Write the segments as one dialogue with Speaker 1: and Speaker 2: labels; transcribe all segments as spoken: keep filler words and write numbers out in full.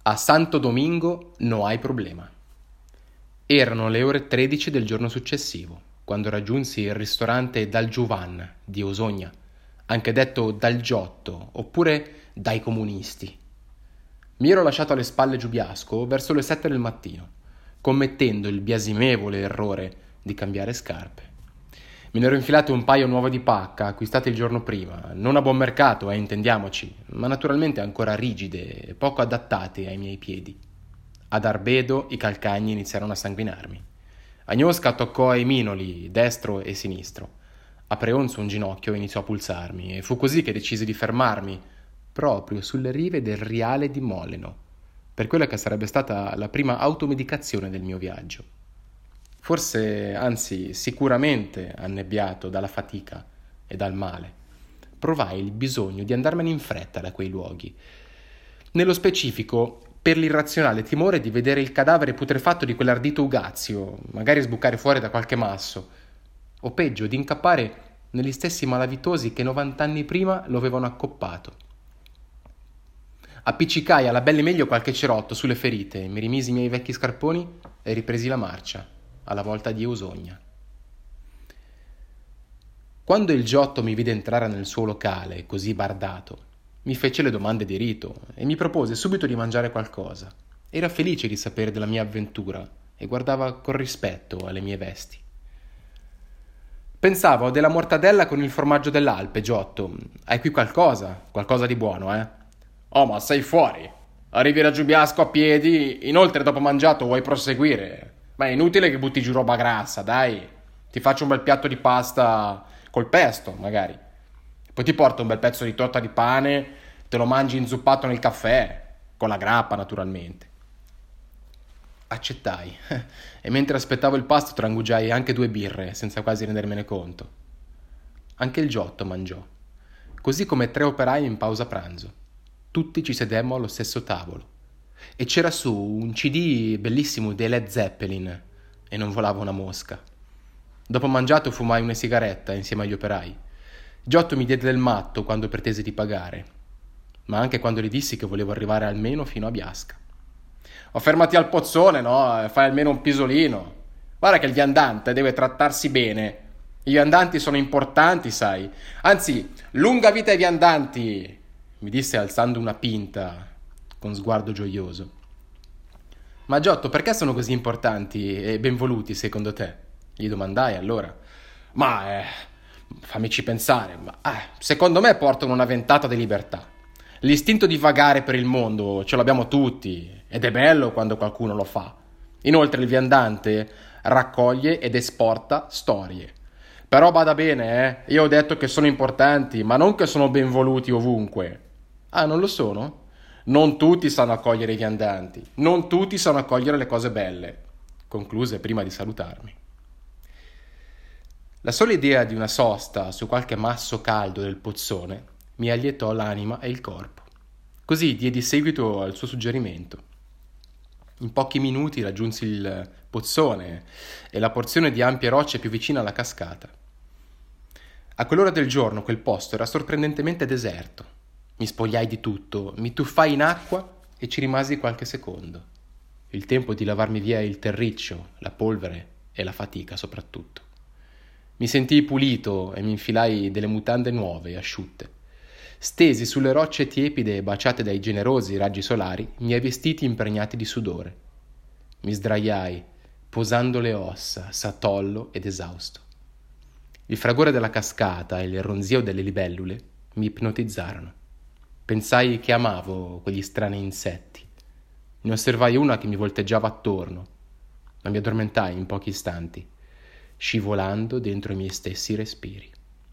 Speaker 1: A Santo Domingo no hay problema. Erano le ore tredici del giorno successivo, quando raggiunsi il ristorante Dal Giuvan di Osogna, anche detto Dal Giotto, oppure Dai Comunisti. Mi ero lasciato alle spalle Giubiasco verso le sette del mattino, commettendo il biasimevole errore di cambiare scarpe. Me ne ero infilate un paio nuove di pacca, acquistate il giorno prima, non a buon mercato, eh, intendiamoci, ma naturalmente ancora rigide e poco adattate ai miei piedi. Ad Arbedo i calcagni iniziarono a sanguinarmi. Agnosca toccò ai minoli, destro e sinistro. A Preonzo un ginocchio iniziò a pulsarmi e fu così che decisi di fermarmi proprio sulle rive del Riale di Moleno, per quella che sarebbe stata la prima automedicazione del mio viaggio. Forse, anzi, sicuramente annebbiato dalla fatica e dal male, provai il bisogno di andarmene in fretta da quei luoghi. Nello specifico, per l'irrazionale timore di vedere il cadavere putrefatto di quell'ardito Ugazio, magari sbucare fuori da qualche masso, o peggio, di incappare negli stessi malavitosi che novant'anni prima lo avevano accoppato. Appiccicai alla belle meglio qualche cerotto sulle ferite, mi rimisi i miei vecchi scarponi e ripresi la marcia alla volta di Osogna. Quando il Giotto mi vide entrare nel suo locale, così bardato, mi fece le domande di rito e mi propose subito di mangiare qualcosa. Era felice di sapere della mia avventura e guardava con rispetto alle mie vesti. Pensavo della mortadella con il formaggio dell'Alpe, Giotto. Hai qui qualcosa? Qualcosa di buono, eh? Oh, ma sei fuori! Arrivi da Giubiasco a piedi, inoltre dopo mangiato vuoi proseguire? Ma è inutile che butti giù roba grassa, dai. Ti faccio un bel piatto di pasta col pesto, magari. Poi ti porto un bel pezzo di torta di pane, te lo mangi inzuppato nel caffè, con la grappa naturalmente. Accettai, e mentre aspettavo il pasto trangugiai anche due birre, senza quasi rendermene conto. Anche il Giotto mangiò, così come tre operai in pausa pranzo. Tutti ci sedemmo allo stesso tavolo. E c'era su un C D bellissimo dei Led Zeppelin e non volava una mosca. Dopo mangiato fumai una sigaretta insieme agli operai. Giotto mi diede del matto quando pretese di pagare, ma anche quando gli dissi che volevo arrivare almeno fino a Biasca. «Oh, fermati al pozzone, no? Fai almeno un pisolino. Guarda che il viandante deve trattarsi bene. I viandanti sono importanti, sai. Anzi, lunga vita ai viandanti!» mi disse alzando una pinta con sguardo gioioso. «Ma Giotto, perché sono così importanti e benvoluti secondo te?» gli domandai allora. «Ma, eh, fammici pensare, ma eh, secondo me portano una ventata di libertà. L'istinto di vagare per il mondo ce l'abbiamo tutti ed è bello quando qualcuno lo fa. Inoltre il viandante raccoglie ed esporta storie. Però bada bene, eh, io ho detto che sono importanti, ma non che sono benvoluti ovunque». «Ah, non lo sono?» «Non tutti sanno accogliere i viandanti, non tutti sanno accogliere le cose belle», concluse prima di salutarmi. La sola idea di una sosta su qualche masso caldo del pozzone mi allietò l'anima e il corpo. Così diedi seguito al suo suggerimento. In pochi minuti raggiunsi il pozzone e la porzione di ampie rocce più vicina alla cascata. A quell'ora del giorno quel posto era sorprendentemente deserto. Mi spogliai di tutto, mi tuffai in acqua e ci rimasi qualche secondo. Il tempo di lavarmi via il terriccio, la polvere e la fatica soprattutto. Mi sentii pulito e mi infilai delle mutande nuove e asciutte. Stesi sulle rocce tiepide e baciate dai generosi raggi solari i miei vestiti impregnati di sudore. Mi sdraiai, posando le ossa, satollo ed esausto. Il fragore della cascata e il ronzio delle libellule mi ipnotizzarono. Pensai che amavo quegli strani insetti. Ne osservai una che mi volteggiava attorno, ma mi addormentai in pochi istanti, scivolando dentro i miei stessi respiri.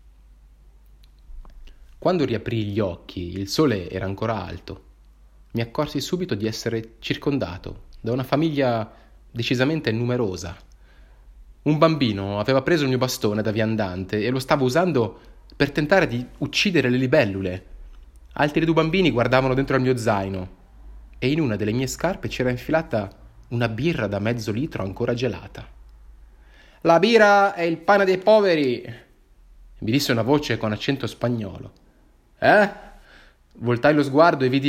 Speaker 1: Quando riaprii gli occhi, il sole era ancora alto. Mi accorsi subito di essere circondato da una famiglia decisamente numerosa. Un bambino aveva preso il mio bastone da viandante e lo stava usando per tentare di uccidere le libellule. Altri due bambini guardavano dentro al mio zaino e in una delle mie scarpe c'era infilata una birra da mezzo litro ancora gelata. «La birra è il pane dei poveri», mi disse una voce con accento spagnolo. «Eh?» Voltai lo sguardo e vidi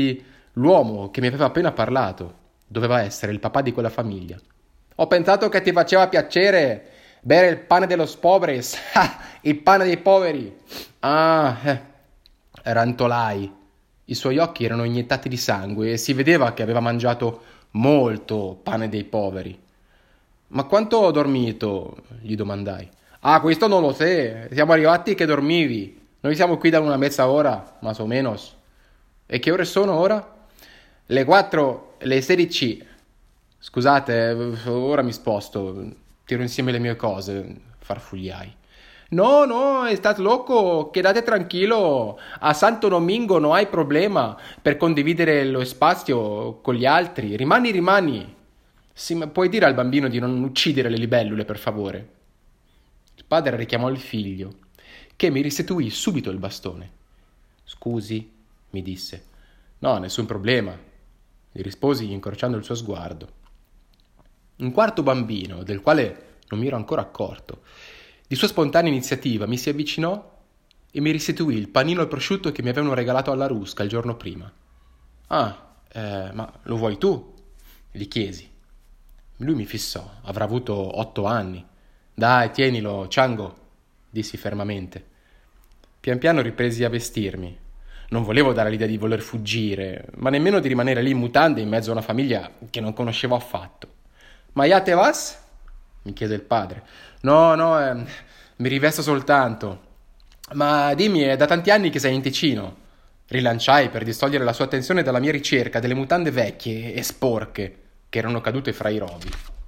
Speaker 1: L'uomo che mi aveva appena parlato doveva essere il papà di quella famiglia. Ho pensato che ti faceva piacere bere il pane dello pobres, il pane dei poveri. Ah, eh, rantolai. I suoi occhi erano iniettati di sangue e si vedeva che aveva mangiato molto pane dei poveri. Ma quanto ho dormito? Gli domandai. Ah, questo non lo so. Siamo arrivati che dormivi. Noi siamo qui da una mezza ora, más o menos. E che ore sono ora? Le quattro, le sedici. Scusate, ora mi sposto. Tiro insieme le mie cose, farfugliai. No, no, estás loco, quédate tranquillo. A Santo Domingo non hai problema per condividere lo spazio con gli altri. Rimani, rimani. Sì, ma puoi dire al bambino di non uccidere le libellule, per favore? Il padre richiamò il figlio, che mi restituì subito il bastone. Scusi, mi disse. No, nessun problema, gli risposi incrociando il suo sguardo. Un quarto bambino, del quale non mi ero ancora accorto, di sua spontanea iniziativa mi si avvicinò e mi restituì il panino al prosciutto che mi avevano regalato alla Rusca il giorno prima. Ah, eh, ma lo vuoi tu? Gli chiesi. Lui mi fissò, avrà avuto otto anni. Dai, tienilo, Ciango, dissi fermamente. Pian piano ripresi a vestirmi. Non volevo dare l'idea di voler fuggire, ma nemmeno di rimanere lì in mutande in mezzo a una famiglia che non conoscevo affatto. Ma ya te vas? Mi chiese il padre. No, no, eh, mi rivesto soltanto. Ma dimmi, è da tanti anni che sei in Ticino? Rilanciai per distogliere la sua attenzione dalla mia ricerca delle mutande vecchie e sporche che erano cadute fra i rovi.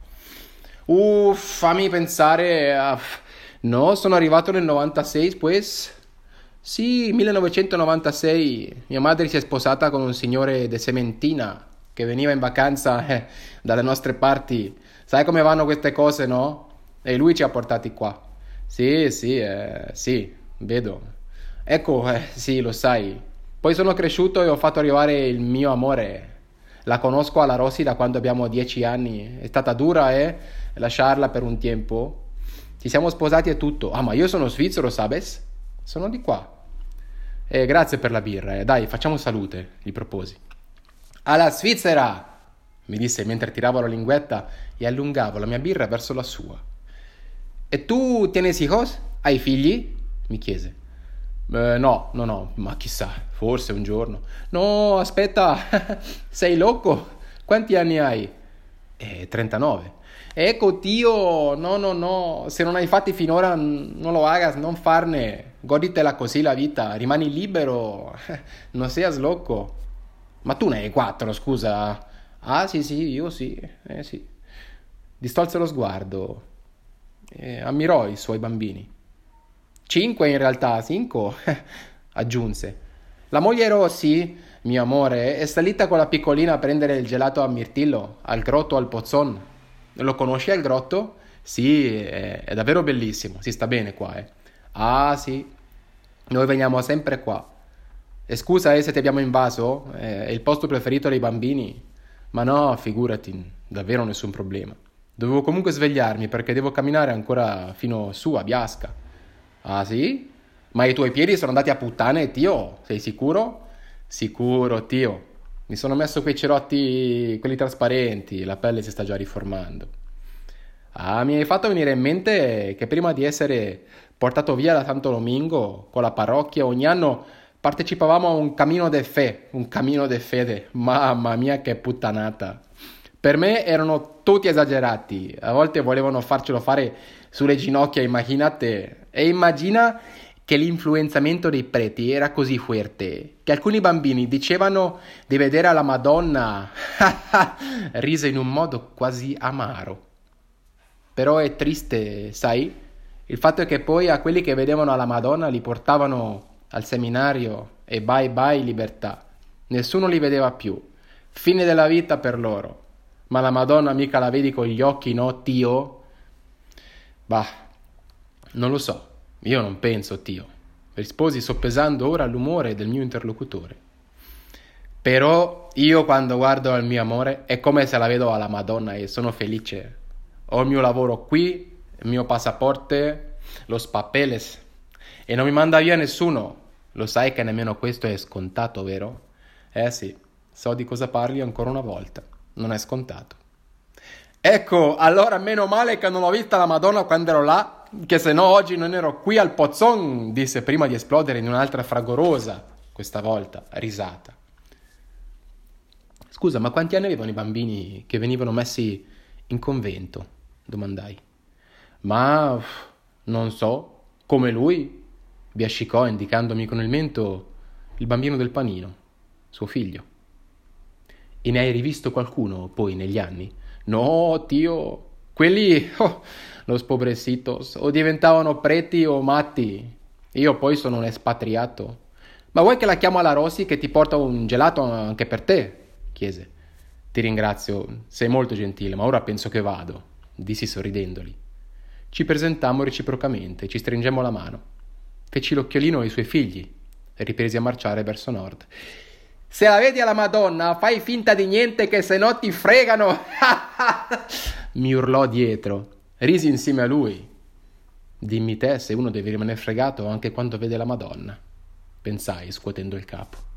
Speaker 1: Uff, fammi pensare. A... No, sono arrivato nel novantasei, pues. Sì, millenovecentonovantasei. Mia madre si è sposata con un signore de Sementina che veniva in vacanza eh, dalle nostre parti. Sai come vanno queste cose, no? E lui ci ha portati qua. Sì, sì, eh, sì, vedo. Ecco, eh, sì, lo sai. Poi sono cresciuto e ho fatto arrivare il mio amore. La conosco alla Rossi da quando abbiamo dieci anni. È stata dura, eh? Lasciarla per un tempo. Ci siamo sposati e tutto. Ah, ma io sono svizzero, sabes? Sono di qua. Eh, grazie per la birra, eh. Dai, facciamo salute, gli proposi. Alla Svizzera! Mi disse mentre tiravo la linguetta e allungavo la mia birra verso la sua. E tu tienes hijos? Hai figli? Mi chiese. Eh, no, no, no, ma chissà, forse un giorno. No, aspetta, sei loco? Quanti anni hai? Eh, trentanove. Ecco, Dio, no, no, no, se non hai fatti finora non lo hagas, non farne, goditela così la vita, rimani libero, non seas loco. Ma tu ne hai quattro, scusa. Ah, sì, sì, io sì, eh sì. Distolse lo sguardo e ammirò i suoi bambini. Cinque in realtà, cinque, aggiunse. La moglie Rossi, mio amore, è salita con la piccolina a prendere il gelato a Mirtillo, al grotto al Pozzon. Lo conosci il grotto? Sì, è, è davvero bellissimo, si sta bene qua, eh. Ah, sì, noi veniamo sempre qua. E scusa eh, se ti abbiamo invaso, è il posto preferito dei bambini. Ma no, figurati, davvero nessun problema. Dovevo comunque svegliarmi perché devo camminare ancora fino su a Biasca. Ah sì? Ma i tuoi piedi sono andati a puttane, tio? Sei sicuro? Sicuro, tio. Mi sono messo quei cerotti, quelli trasparenti, la pelle si sta già riformando. Ah, mi hai fatto venire in mente che prima di essere portato via da Santo Domingo con la parrocchia ogni anno partecipavamo a un cammino de fe, un cammino de fede. Mamma mia che puttanata. Per me erano tutti esagerati, a volte volevano farcelo fare sulle ginocchia, immaginate. E immagina che l'influenzamento dei preti era così forte che alcuni bambini dicevano di vedere la Madonna. Rise in un modo quasi amaro. Però è triste, sai? Il fatto è che poi a quelli che vedevano la Madonna li portavano al seminario e bye bye libertà. Nessuno li vedeva più. Fine della vita per loro. Ma la Madonna mica la vedi con gli occhi, no, tio? Bah, non lo so. Io non penso, tio. Risposi soppesando ora l'umore del mio interlocutore. Però io quando guardo al mio amore è come se la vedo alla Madonna e sono felice. Ho il mio lavoro qui, il mio passaporto, los papeles. E non mi manda via nessuno. Lo sai che nemmeno questo è scontato, vero? Eh sì. So di cosa parli ancora una volta. Non è scontato. Ecco, allora meno male che non ho vista la Madonna quando ero là, che se no oggi non ero qui al Pozzon, disse prima di esplodere in un'altra fragorosa, questa volta, risata. Scusa, ma quanti anni avevano i bambini che venivano messi in convento? Domandai. Ma non so, come lui, biascicò indicandomi con il mento il bambino del panino, suo figlio. E ne hai rivisto qualcuno poi negli anni? No, tio, quelli, oh, los pobrecitos, o diventavano preti o matti. Io poi sono un espatriato. Ma vuoi che la chiamo alla Rossi che ti porta un gelato anche per te? Chiese. Ti ringrazio, sei molto gentile, ma ora penso che vado, dissi sorridendoli. Ci presentammo reciprocamente, ci stringemmo la mano. Feci l'occhiolino ai suoi figli e ripresi a marciare verso nord. Se la vedi alla Madonna, fai finta di niente che se no ti fregano! Mi urlò dietro. Risi insieme a lui. Dimmi te se uno deve rimanere fregato anche quando vede la Madonna, pensai scuotendo il capo.